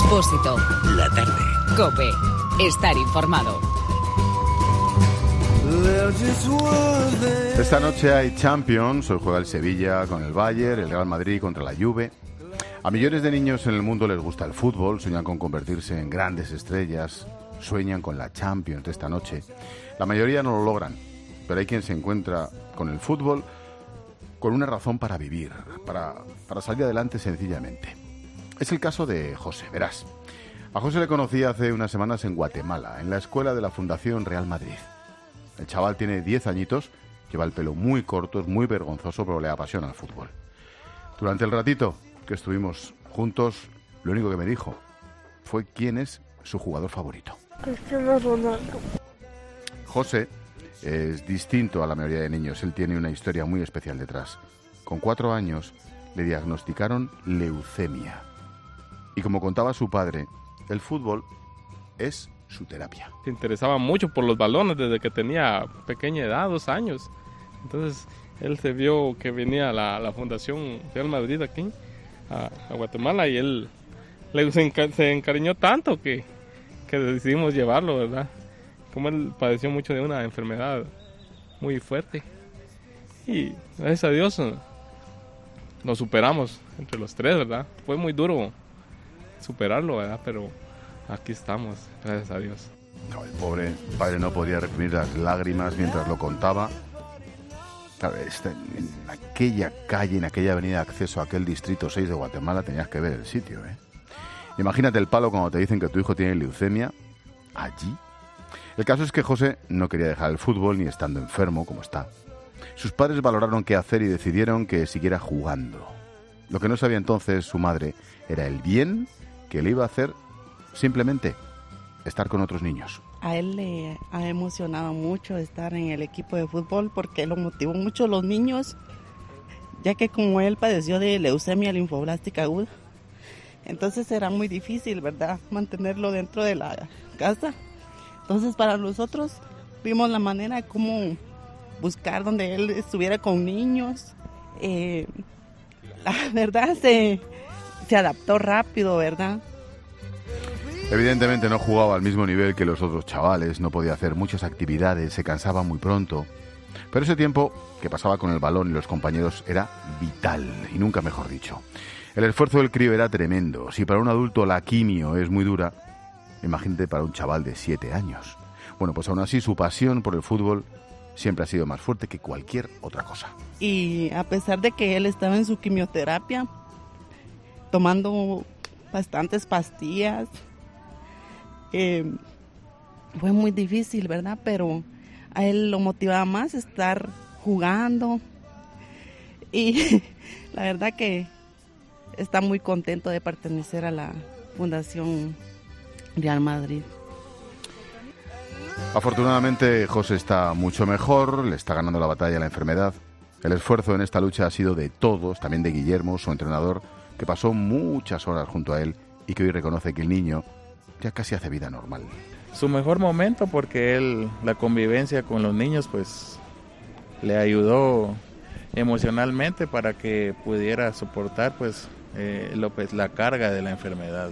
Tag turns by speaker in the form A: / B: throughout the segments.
A: Expósito.
B: La tarde.
A: COPE. Estar informado.
C: Esta noche hay Champions. Hoy juega el Sevilla con el Bayern, el Real Madrid contra la Juve. A millones de niños en el mundo les gusta el fútbol, sueñan con convertirse en grandes estrellas, sueñan con la Champions de esta noche. La mayoría no lo logran, pero hay quien se encuentra con el fútbol con una razón para vivir, para salir adelante sencillamente. Es el caso de José, verás. A José le conocí hace unas semanas en Guatemala, en la escuela de la Fundación Real Madrid. El chaval tiene 10 añitos, lleva el pelo muy corto, es muy vergonzoso, pero le apasiona el fútbol. Durante el ratito que estuvimos juntos, lo único que me dijo fue quién es su jugador favorito.
D: Cristiano Ronaldo.
C: José es distinto a la mayoría de niños. Él tiene una historia muy especial detrás. Con 4 años le diagnosticaron leucemia. Y como contaba su padre, el fútbol es su terapia.
E: Se interesaba mucho por los balones desde que tenía pequeña edad, 2 años. Entonces él se vio que venía la Fundación Real Madrid aquí a Guatemala y él se encariñó tanto que decidimos llevarlo, ¿verdad? Como él padeció mucho de una enfermedad muy fuerte. Y gracias a Dios lo superamos entre los tres, ¿verdad? Fue muy duro superarlo, ¿verdad? Pero aquí estamos, gracias a Dios.
C: No, el pobre padre no podía reprimir las lágrimas mientras lo contaba. Claro, en aquella calle, en aquella avenida de acceso a aquel distrito 6 de Guatemala, tenías que ver el sitio, ¿eh? Imagínate el palo cuando te dicen que tu hijo tiene leucemia allí. El caso es que José no quería dejar el fútbol ni estando enfermo como está. Sus padres valoraron qué hacer y decidieron que siguiera jugando. Lo que no sabía entonces su madre era el bien que le iba a hacer simplemente estar con otros niños.
F: A él le ha emocionado mucho estar en el equipo de fútbol porque lo motivó mucho los niños, ya que como él padeció de leucemia linfoblástica aguda, entonces era muy difícil, ¿verdad?, mantenerlo dentro de la casa. Entonces para nosotros vimos la manera de cómo buscar donde él estuviera con niños. La verdad se adaptó rápido, ¿verdad?
C: Evidentemente no jugaba al mismo nivel que los otros chavales, no podía hacer muchas actividades, se cansaba muy pronto. Pero ese tiempo que pasaba con el balón y los compañeros era vital, y nunca mejor dicho. El esfuerzo del crío era tremendo. Si para un adulto la quimio es muy dura, imagínate para un chaval de 7 años. Bueno, pues aún así su pasión por el fútbol siempre ha sido más fuerte que cualquier otra cosa.
F: Y a pesar de que él estaba en su quimioterapia, tomando bastantes pastillas, fue muy difícil, ¿verdad? Pero a él lo motivaba más estar jugando y la verdad que está muy contento de pertenecer a la Fundación Real Madrid.
C: Afortunadamente José está mucho mejor, le está ganando la batalla a la enfermedad. El esfuerzo en esta lucha ha sido de todos, también de Guillermo, su entrenador, que pasó muchas horas junto a él y que hoy reconoce que el niño ya casi hace vida normal.
G: Su mejor momento porque la convivencia con los niños pues le ayudó emocionalmente para que pudiera soportar pues la carga de la enfermedad.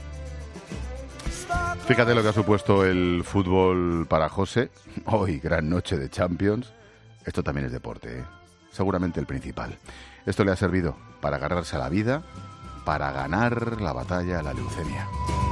C: Fíjate lo que ha supuesto el fútbol para José. Hoy, gran noche de Champions. Esto también es deporte, ¿eh? Seguramente el principal. Esto le ha servido para agarrarse a la vida, para ganar la batalla a la leucemia.